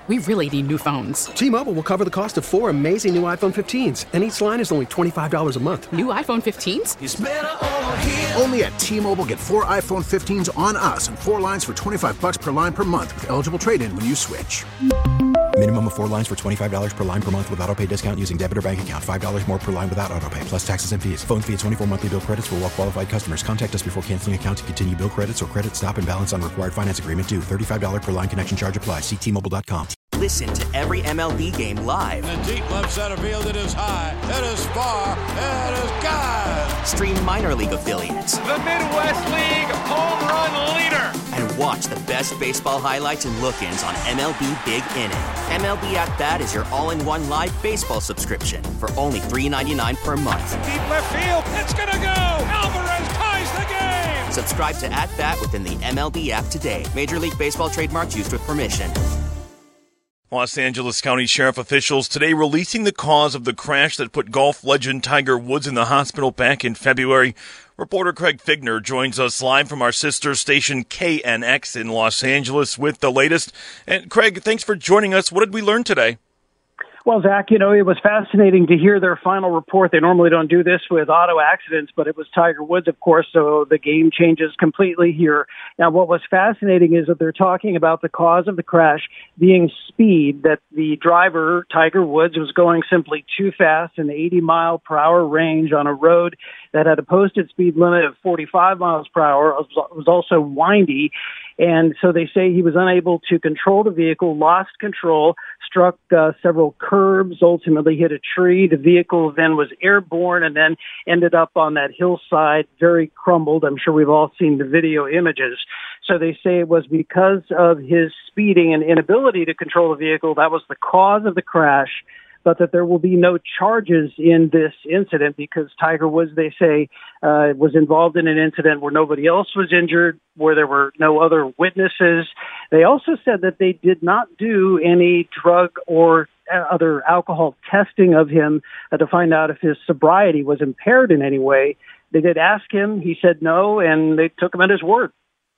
We really need new phones. T-Mobile will cover the cost of 4 amazing new iPhone 15s, and each line is only $25 a month. New iPhone 15s? It's better over here. Only at T-Mobile, get 4 iPhone 15s on us and 4 lines for $25 per line per month with eligible trade-in when you switch. Minimum of 4 lines for $25 per line per month with autopay discount using debit or bank account. $5 more per line without autopay, plus taxes and fees. Phone fee at 24 monthly bill credits for well-qualified customers. Contact us before canceling account to continue bill credits or credit stop and balance on required finance agreement due. $35 per line connection charge applies. See T-Mobile.com. Listen to every MLB game live. In the deep left center field, it is high, it is far, it is gone. Stream minor league affiliates. The Midwest League home run leader. And watch the best baseball highlights and look-ins on MLB Big Inning. MLB At Bat is your all-in-one live baseball subscription for only $3.99 per month. Deep left field, it's gonna go. Alvarez ties the game. Subscribe to At Bat within the MLB app today. Major League Baseball trademarks used with permission. Los Angeles County Sheriff officials today releasing the cause of the crash that put golf legend Tiger Woods in the hospital back in February. Reporter Craig Figner joins us live from our sister station KNX in Los Angeles with the latest. And Craig, thanks for joining us. What did we learn today? Well, Zach, it was fascinating to hear their final report. They normally don't do this with auto accidents, but it was Tiger Woods, of course, so the game changes completely here. Now, what was fascinating is that they're talking about the cause of the crash being speed, that the driver, Tiger Woods, was going simply too fast in the 80-mile-per-hour range on a road that had a posted speed limit of 45 miles per hour. It was also windy. And so they say he was unable to control the vehicle, lost control, struck several curbs, ultimately hit a tree. The vehicle then was airborne and then ended up on that hillside, very crumbled. I'm sure we've all seen the video images. So they say it was because of his speeding and inability to control the vehicle that was the cause of the crash, but that there will be no charges in this incident because Tiger Woods, they say, was involved in an incident where nobody else was injured, where there were no other witnesses. They also said that they did not do any drug or other alcohol testing of him to find out if his sobriety was impaired in any way. They did ask him. He said no, and they took him at his word.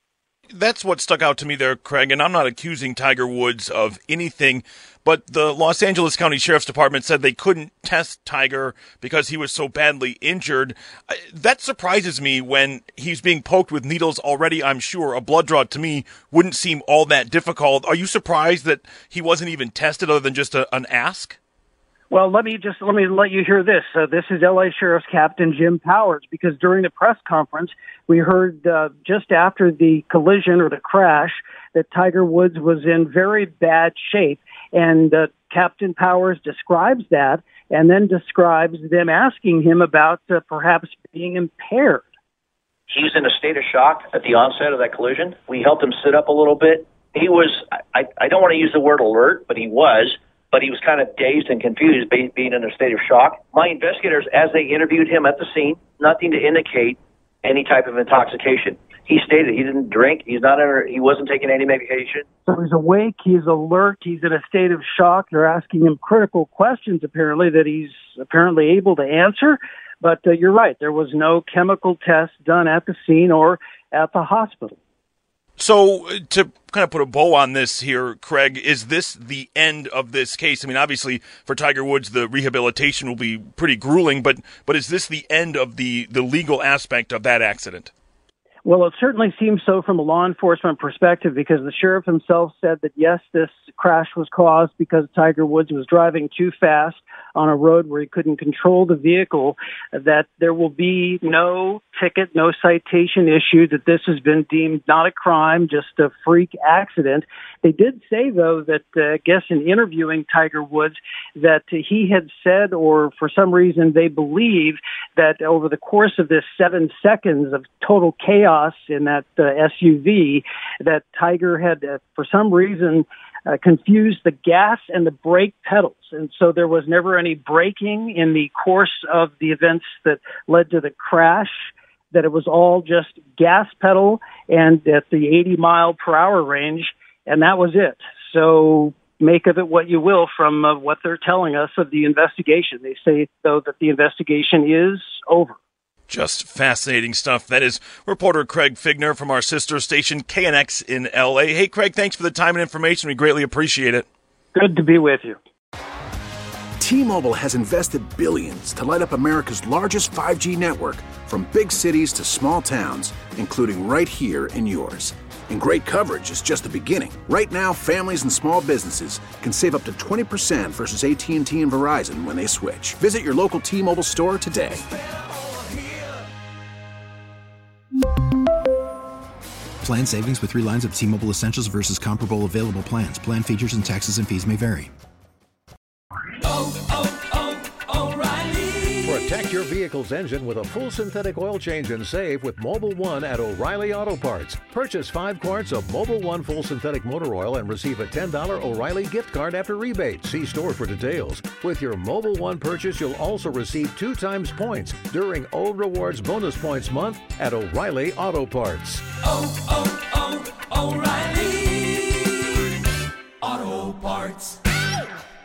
That's what stuck out to me there, Craig, and I'm not accusing Tiger Woods of anything, but the Los Angeles County Sheriff's Department said they couldn't test Tiger because he was so badly injured. That surprises me when he's being poked with needles already, I'm sure. A blood draw to me wouldn't seem all that difficult. Are you surprised that he wasn't even tested other than just an ask? Well, let me let you hear this. This is LA Sheriff's Captain Jim Powers, because during the press conference, we heard just after the collision or the crash that Tiger Woods was in very bad shape. And Captain Powers describes that and then describes them asking him about perhaps being impaired. He's in a state of shock at the onset of that collision. We helped him sit up a little bit. He was, I don't want to use the word alert, but he was kind of dazed and confused, being in a state of shock. My investigators, as they interviewed him at the scene, nothing to indicate any type of intoxication. He stated he didn't drink. He wasn't taking any medication. So he's awake. He's alert. He's in a state of shock. They're asking him critical questions, apparently, that he's apparently able to answer. But you're right. There was no chemical test done at the scene or at the hospital. So to kind of put a bow on this here, Craig, is this the end of this case? I mean, obviously, for Tiger Woods, the rehabilitation will be pretty grueling, but is this the end of the legal aspect of that accident? Well, it certainly seems so from a law enforcement perspective, because the sheriff himself said that, yes, this crash was caused because Tiger Woods was driving too fast on a road where he couldn't control the vehicle, that there will be no ticket, no citation issued, that this has been deemed not a crime, just a freak accident. They did say, though, that I guess in interviewing Tiger Woods, that he had said, or for some reason they believe, that over the course of this 7 seconds of total chaos in that SUV, that Tiger had, for some reason, confused the gas and the brake pedals. And so there was never any braking in the course of the events that led to the crash, that it was all just gas pedal and at the 80-mile-per-hour range, and that was it. So make of it what you will from what they're telling us of the investigation. They say, though, that the investigation is over. Just fascinating stuff. That is reporter Craig Figner from our sister station KNX in LA. Hey, Craig, thanks for the time and information. We greatly appreciate it. Good to be with you. T-Mobile has invested billions to light up America's largest 5G network, from big cities to small towns, including right here in yours. And great coverage is just the beginning. Right now, families and small businesses can save up to 20% versus AT&T and Verizon when they switch. Visit your local T-Mobile store today. Plan savings with 3 lines of T-Mobile Essentials versus comparable available plans. Plan features and taxes and fees may vary. Protect your vehicle's engine with a full synthetic oil change and save with Mobil 1 at O'Reilly Auto Parts. Purchase 5 quarts of Mobil 1 full synthetic motor oil and receive a $10 O'Reilly gift card after rebate. See store for details. With your Mobil 1 purchase, you'll also receive 2 times points during O Rewards Bonus Points Month at O'Reilly Auto Parts. O'Reilly Auto Parts.